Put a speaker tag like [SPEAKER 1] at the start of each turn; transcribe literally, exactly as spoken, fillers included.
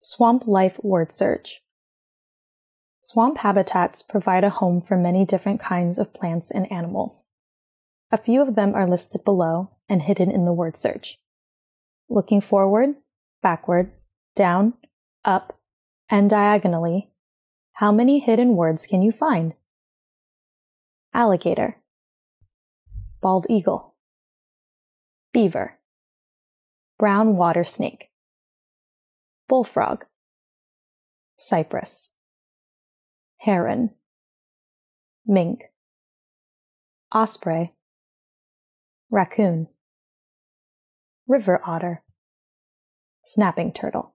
[SPEAKER 1] Swamp life word search. Swamp habitats provide a home for many different kinds of plants and animals. A few of them are listed below and hidden in the word search. Looking forward, backward, down, up, and diagonally, how many hidden words can you find? Alligator, bald eagle, beaver, brown water snake, bullfrog, cypress, heron, mink, osprey, raccoon, river otter, snapping turtle.